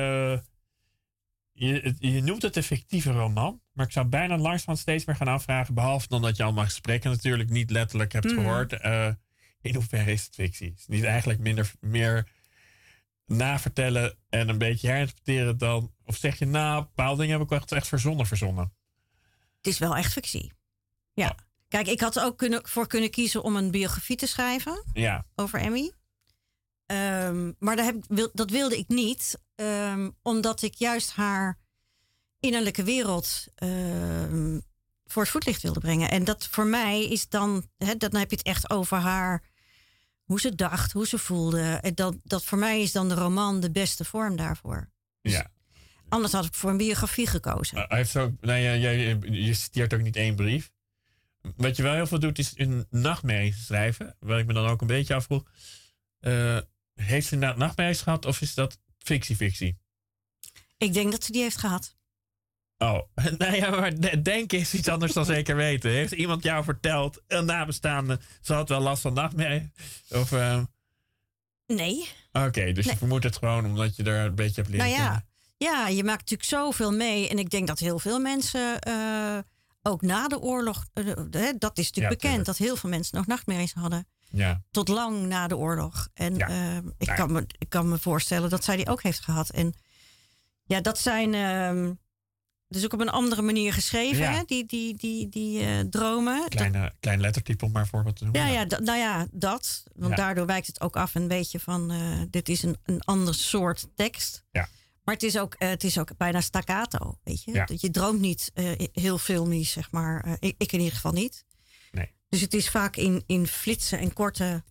je noemt het een fictieve roman. Maar ik zou bijna langzamerhand steeds meer gaan afvragen. Behalve dan dat je allemaal gesprekken natuurlijk niet letterlijk hebt gehoord. In hoeverre is het fictie? Is het niet eigenlijk meer navertellen en een beetje herinterpreteren dan... Of zeg je, bepaalde dingen heb ik echt verzonnen? Het is wel echt fictie. Ja. Oh. Kijk, ik had er ook voor kunnen kiezen om een biografie te schrijven. Ja. Over Emmy. Maar dat wilde ik niet. Omdat ik juist haar innerlijke wereld voor het voetlicht wilde brengen. En dat voor mij is dan... dan heb je het echt over haar... Hoe ze dacht, hoe ze voelde. En dat voor mij is dan de roman de beste vorm daarvoor. Dus ja. Anders had ik voor een biografie gekozen. Hij heeft ook, je citeert ook niet één brief. Wat je wel heel veel doet, is een nachtmerrie schrijven. Waar ik me dan ook een beetje afvroeg. Heeft ze inderdaad nachtmerries gehad of is dat fictie? Ik denk dat ze die heeft gehad. Oh, maar denken is iets anders dan zeker weten. Heeft iemand jou verteld, een nabestaande, ze had wel last van nachtmerrie? Of, Nee. Oké, dus je vermoedt het gewoon omdat je er een beetje hebt leren kennen. Ja, je maakt natuurlijk zoveel mee. En ik denk dat heel veel mensen, ook na de oorlog, dat is natuurlijk bekend, tuurlijk. Dat heel veel mensen nog nachtmerries hadden. Ja. Tot lang na de oorlog. En ik kan me voorstellen dat zij die ook heeft gehad. En ja, dat zijn... dus ook op een andere manier geschreven, hè? Die dromen. Klein lettertype om maar voorbeeld te noemen. Dat. Want daardoor wijkt het ook af een beetje van... dit is een ander soort tekst. Ja. Maar het is ook bijna staccato, weet je. Ja. Je droomt niet heel filmisch, zeg maar. Ik in ieder geval niet. Nee. Dus het is vaak in flitsen en korte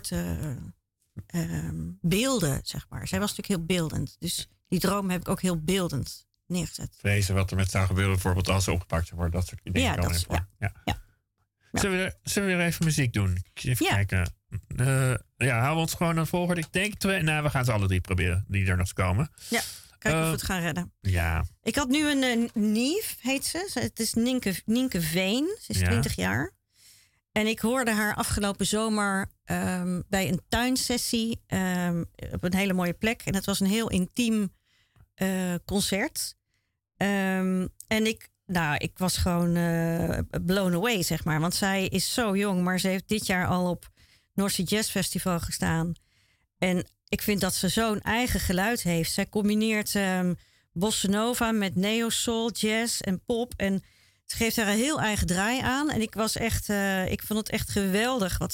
beelden, zeg maar. Zij was natuurlijk heel beeldend. Dus die droom heb ik ook heel beeldend neergezet. Vrezen wat er met zou gebeuren, bijvoorbeeld als ze opgepakt zou worden. Dat soort dingen komen in voor. Ja. Zullen we weer even muziek doen? Even kijken. Houden we ons gewoon aan volgorde. Ik denk we gaan ze alle drie proberen, die er nog komen. Ja, kijken of we het gaan redden. Ja. Ik had nu een Nief, heet ze. Het is Nienke Veen. Ze is 20 jaar. En ik hoorde haar afgelopen zomer bij een tuinsessie op een hele mooie plek. En het was een heel intiem concert. En ik was gewoon blown away, zeg maar. Want zij is zo jong, maar ze heeft dit jaar al op North Sea Jazz Festival gestaan. En ik vind dat ze zo'n eigen geluid heeft. Zij combineert bossa nova met neo-soul, jazz en pop. En ze geeft daar een heel eigen draai aan. En ik vond het echt geweldig wat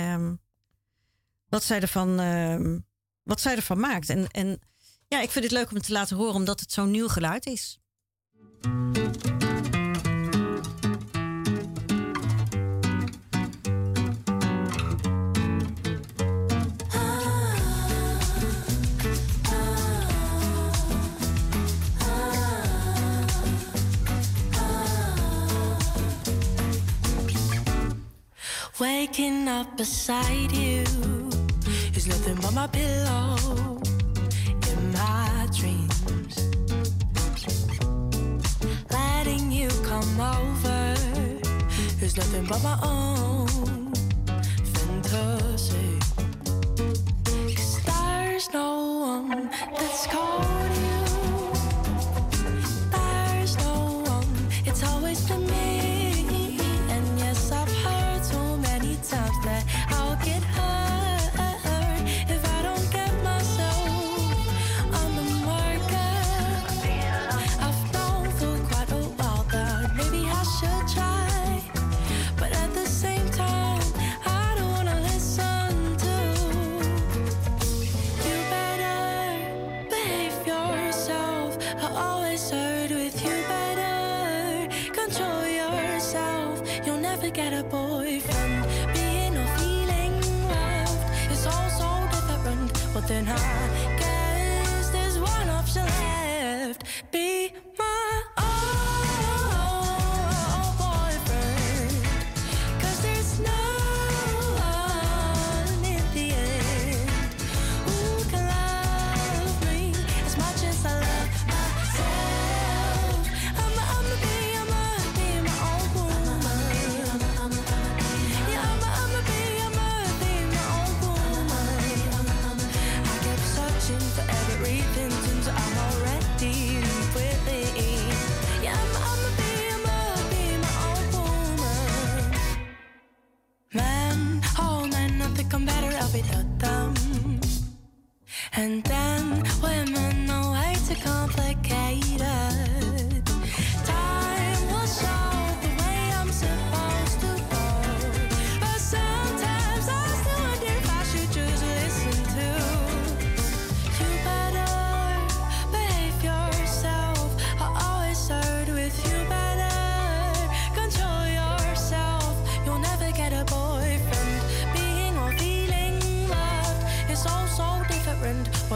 zij ervan maakt. En ja, ik vind het leuk om het te laten horen, omdat het zo'n nieuw geluid is. Waking up beside you is nothing but my pillow in my dreams. Letting you come over is nothing but my own fantasy. 'Cause there's no one that's called you. There's no one, it's always been me. And yes, I've heard so many times that I'll get hurt if I don't get myself on the market. I've known for quite a while that maybe I should try, but at the same time I don't wanna listen to. You better behave yourself. I always heard with you better control yourself. You'll never get a boyfriend. Being or feeling loved is all so different. But then I guess there's one option left.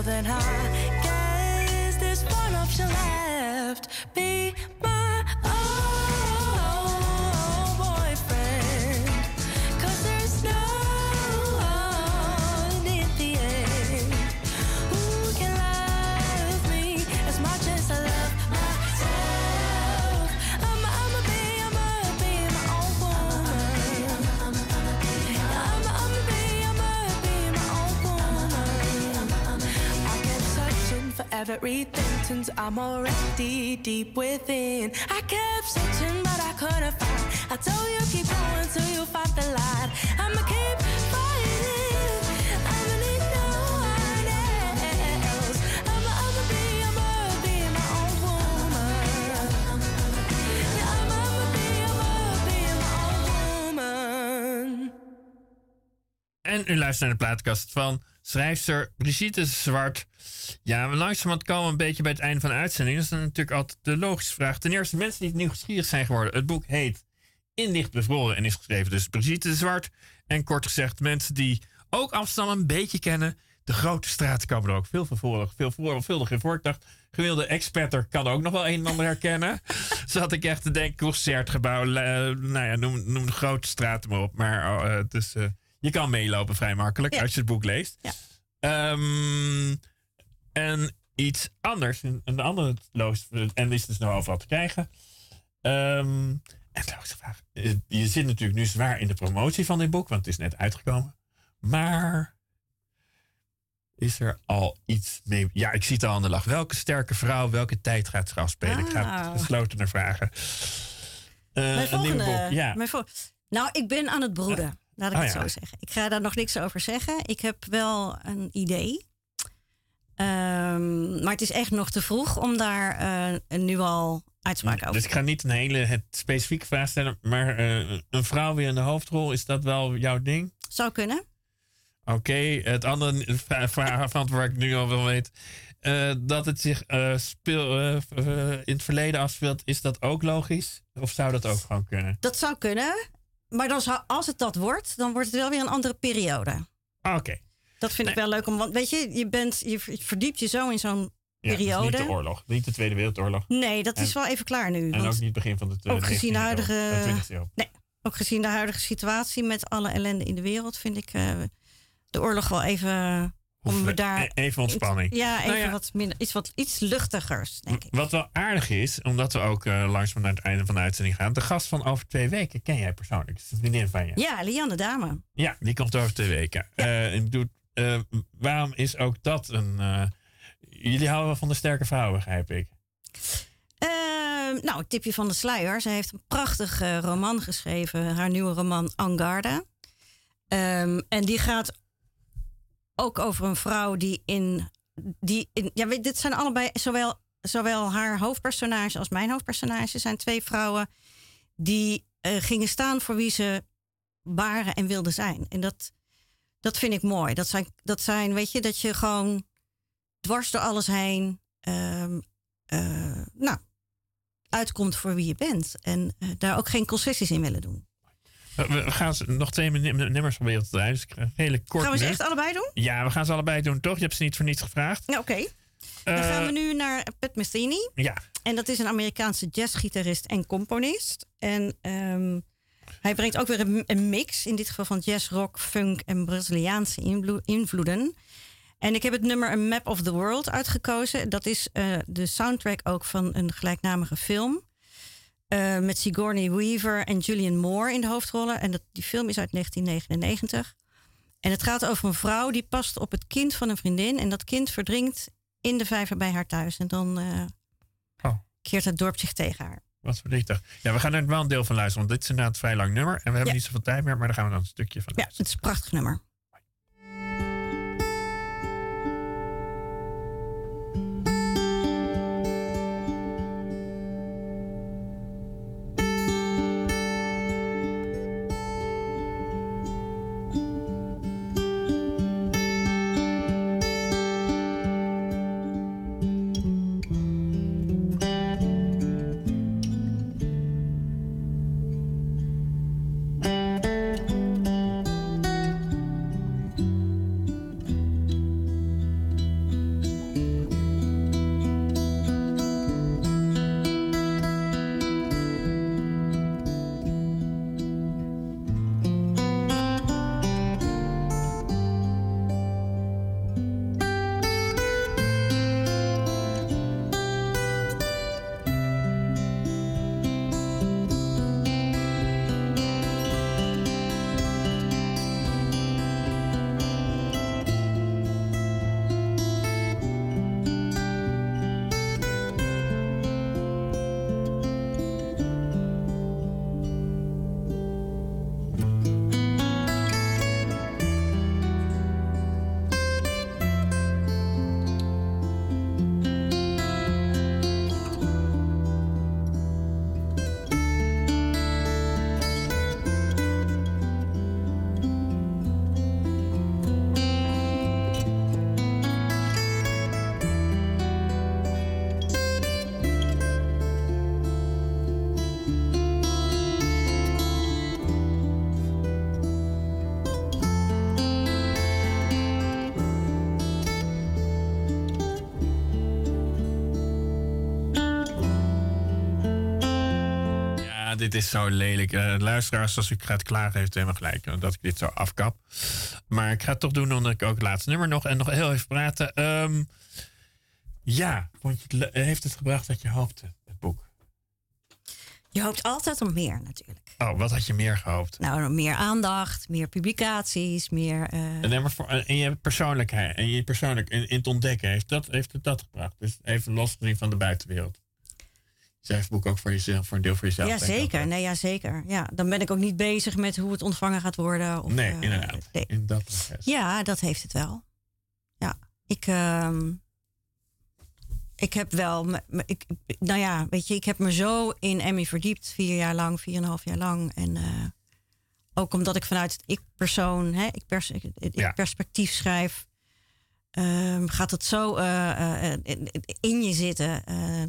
then I guess there's one option left. Be my own boyfriend, 'cause there's no one in the end who can love me as much as I love myself. I'ma be my own woman. I'ma be my own woman. I kept searching for everything, since I'm already deep within. I kept searching, but I couldn't find. I told you keep going till you find the light. I'ma keep fighting. I'ma need no one else. I'ma be my own woman. Yeah, I'ma be my own woman. En u luistert naar de plaatkast van schrijfster Brigitte Zwart. Ja, we langzamerhand komen we een beetje bij het einde van de uitzending. Dat is dan natuurlijk altijd de logische vraag. Ten eerste, mensen die nieuwsgierig zijn geworden. Het boek heet In licht bevroren en is geschreven dus Brigitte Zwart. En kort gezegd, mensen die ook Amsterdam een beetje kennen. De grote straten komen er ook veel veelvuldig in voor. Ik dacht, gemiddelde experter kan ook nog wel een en ander herkennen. Zat ik echt te denken, Concertgebouw, nou ja, noem de grote straten maar op. Maar je kan meelopen vrij makkelijk als je het boek leest. Ja. En iets anders, een andere loos, en is dus nou overal te krijgen. En trouwens, vraag, je zit natuurlijk nu zwaar in de promotie van dit boek, want het is net uitgekomen. Maar is er al iets mee? Ja, ik zie het al aan de lach. Welke sterke vrouw, welke tijd gaat zich afspelen? Ik ga het gesloten naar vragen. Mijn volgende boek, ja. Nou, ik ben aan het broeden. Laat ik het zo zeggen. Ik ga daar nog niks over zeggen. Ik heb wel een idee. Maar het is echt nog te vroeg om daar nu al uitspraak over te Dus ik ga niet een hele specifieke vraag stellen. Maar een vrouw weer in de hoofdrol, is dat wel jouw ding? Zou kunnen. Oké, het andere vraag van waar ik nu al wel weet. Dat het zich in het verleden afspeelt, is dat ook logisch? Of zou dat ook gewoon kunnen? Dat zou kunnen. Maar dan als het dat wordt, dan wordt het wel weer een andere periode. Oké. Dat vind ik wel leuk. Want weet je, je verdiept je zo in zo'n periode. Niet de oorlog. Niet de Tweede Wereldoorlog. Nee, dat is wel even klaar nu. En ook niet het begin van de 20e eeuw. Nee, ook gezien de huidige situatie met alle ellende in de wereld, vind ik de oorlog wel even even ontspanning. Iets luchtigers, denk ik. Wat wel aardig is, omdat we ook langzaam naar het einde van de uitzending gaan. De gast van over 2 weken ken jij persoonlijk. Dat is een vriendin van je. Ja, Lianne Dame. Ja, die komt over 2 weken. Ja. Waarom is ook dat een... jullie houden wel van de sterke vrouwen, begrijp ik. Nou, een tipje van de sluier. Ze heeft een prachtig roman geschreven. Haar nieuwe roman Angarde. En die gaat ook over een vrouw dit zijn allebei, zowel haar hoofdpersonage als mijn hoofdpersonage, zijn 2 vrouwen die gingen staan voor wie ze waren en wilden zijn. En dat vind ik mooi. Dat zijn, weet je, dat je gewoon dwars door alles heen uitkomt voor wie je bent. En daar ook geen concessies in willen doen. We gaan nog 2 nummers proberen te draaien. Dus hele kort. Gaan we ze echt allebei doen? Ja, we gaan ze allebei doen, toch? Je hebt ze niet voor niets gevraagd. Ja, oké. Dan gaan we nu naar Pat Metheny. Ja. En dat is een Amerikaanse jazzgitarist en componist. En hij brengt ook weer een mix. In dit geval van jazz, rock, funk en Braziliaanse invloeden. En ik heb het nummer A Map of the World uitgekozen. Dat is de soundtrack ook van een gelijknamige film. Met Sigourney Weaver en Julianne Moore in de hoofdrollen. En die film is uit 1999. En het gaat over een vrouw die past op het kind van een vriendin. En dat kind verdrinkt in de vijver bij haar thuis. En dan keert het dorp zich tegen haar. Wat verdrietig. Ja, we gaan er wel een deel van luisteren. Want dit is inderdaad een vrij lang nummer. En we hebben niet zoveel tijd meer. Maar daar gaan we dan een stukje van luisteren. Ja, het is een prachtig nummer. dit is zo lelijk. Luisteraars, als u gaat klagen, heeft u helemaal gelijk. Dat ik dit zo afkap. Maar ik ga het toch doen, omdat ik ook het laatste nummer nog... En nog heel even praten. Heeft het gebracht wat je hoopte, het boek? Je hoopt altijd op meer, natuurlijk. Oh, wat had je meer gehoopt? Nou, meer aandacht, meer publicaties, meer... Nee, maar in je persoonlijkheid, en je persoonlijk in het ontdekken, heeft het dat gebracht? Dus even losgezien van de buitenwereld. Schrijf het boek ook voor jezelf, voor een deel voor jezelf. Ja, zeker. Nee, ja, zeker. Ja, dan ben ik ook niet bezig met hoe het ontvangen gaat worden. Of, nee, inderdaad. Nee. In dat proces. Ja, dat heeft het wel. Ja, ik heb wel... Nou ja, weet je, ik heb me zo in Emmy verdiept. 4,5 jaar lang. En ook omdat ik vanuit het ik-persoon, perspectief schrijf... gaat het zo in je zitten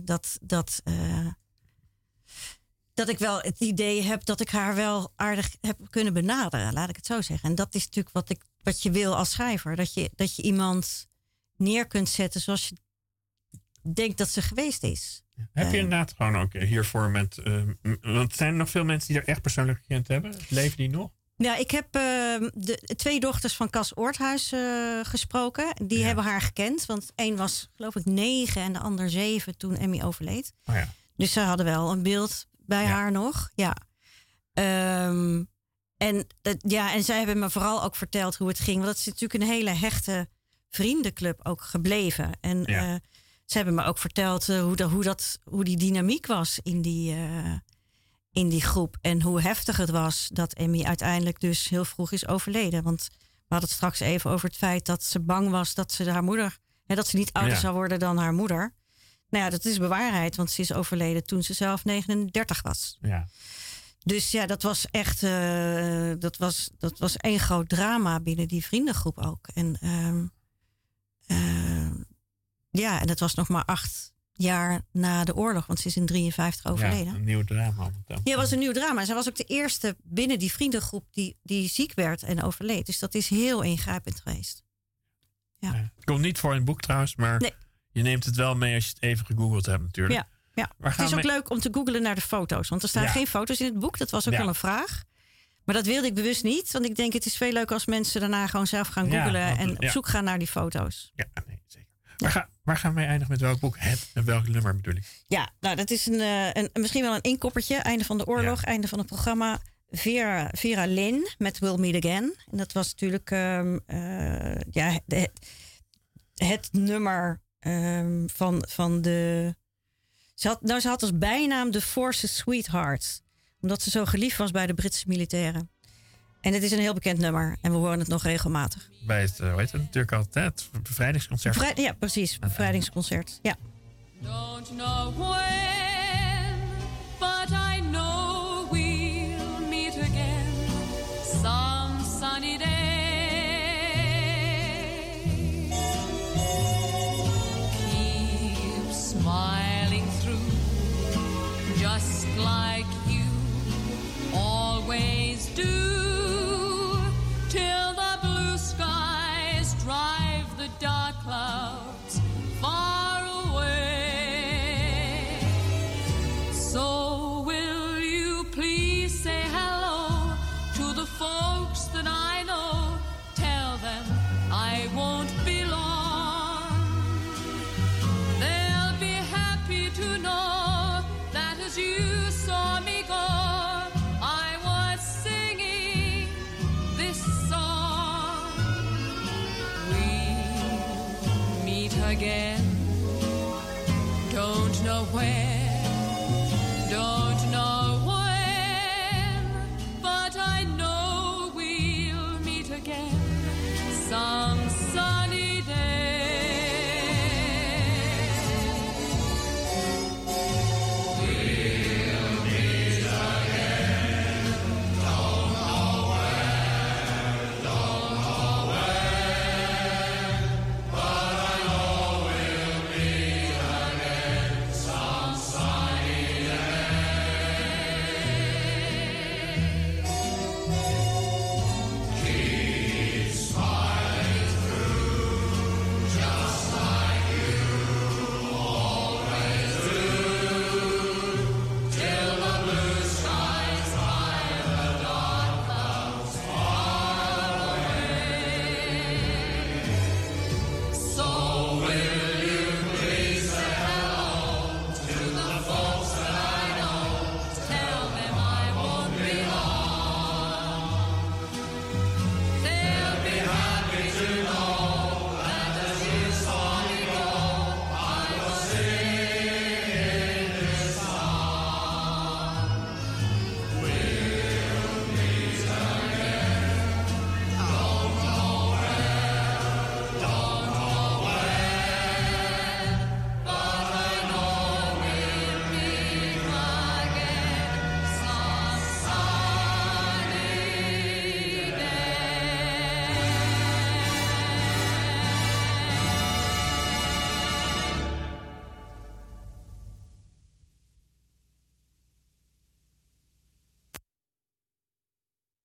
dat ik wel het idee heb dat ik haar wel aardig heb kunnen benaderen, laat ik het zo zeggen. En dat is natuurlijk wat je wil als schrijver. Dat je iemand neer kunt zetten zoals je denkt dat ze geweest is. Heb je inderdaad gewoon ook hiervoor met... want zijn er nog veel mensen die er echt persoonlijk gekend hebben? Leven die nog? Ja, ik heb de 2 dochters van Cas Oorthuis gesproken. Die hebben haar gekend. Want één was, geloof ik, 9 en de ander 7 toen Emmy overleed. Oh ja. Dus ze hadden wel een beeld bij haar nog. Ja. En zij hebben me vooral ook verteld hoe het ging. Want het is natuurlijk een hele hechte vriendenclub ook gebleven. En ze hebben me ook verteld hoe die dynamiek was in die groep. En hoe heftig het was dat Emmy uiteindelijk dus heel vroeg is overleden. Want we hadden het straks even over het feit dat ze bang was dat ze haar moeder... dat ze niet ouder zou worden dan haar moeder. Nou ja, dat is bewaarheid, want ze is overleden toen ze zelf 39 was. Ja. Dus ja, dat was echt... dat was één groot drama binnen die vriendengroep ook. En en dat was nog maar 8 jaar na de oorlog, want ze is in 53 overleden. Ja, een nieuw drama. Ja, het was een nieuw drama. Zij was ook de eerste binnen die vriendengroep die ziek werd en overleed. Dus dat is heel ingrijpend geweest. Ja. Het komt niet voor in het boek trouwens, maar je neemt het wel mee als je het even gegoogeld hebt natuurlijk. Ja. Het is ook leuk om te googlen naar de foto's, want er staan geen foto's in het boek. Dat was ook wel een vraag. Maar dat wilde ik bewust niet, want ik denk het is veel leuker als mensen daarna gewoon zelf gaan googlen en op zoek gaan naar die foto's. Ja, nee, zeker. Waar gaan wij eindigen met welk boek? En welk nummer bedoel ik? Ja, nou dat is misschien wel een inkoppertje. Einde van de oorlog, einde van het programma. Vera Lynn met We'll Meet Again. En dat was natuurlijk het nummer van de... Ze had als bijnaam de Forces Sweetheart. Omdat ze zo geliefd was bij de Britse militairen. En het is een heel bekend nummer. En we horen het nog regelmatig. Bij het, hoe heet het natuurlijk altijd? Het bevrijdingsconcert. Ja, precies. Bevrijdingsconcert. Ja. Don't know when, but I know we'll meet again some sunny day. Keep smiling through, just like you always do. Till the blue skies drive the dark clouds far away. So will you please say hello to the folks that I know? Tell them I won't be long. They'll be happy to know that as you saw me go, I was singing this song. We'll meet again, don't know where,